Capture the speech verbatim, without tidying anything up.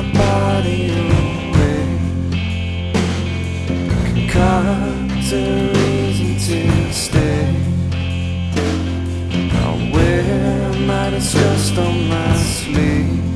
body away. Concoct a reason to stay. I'll wear my disgust on my sleeve.